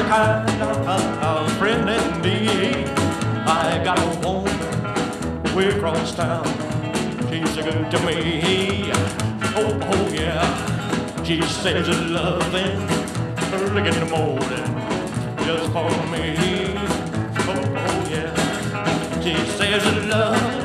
kind of friend indeed. I got a woman way across town. She's so good to me. Oh, oh yeah. She says it's loving early in the morning just for me. Oh, oh yeah. She says it's love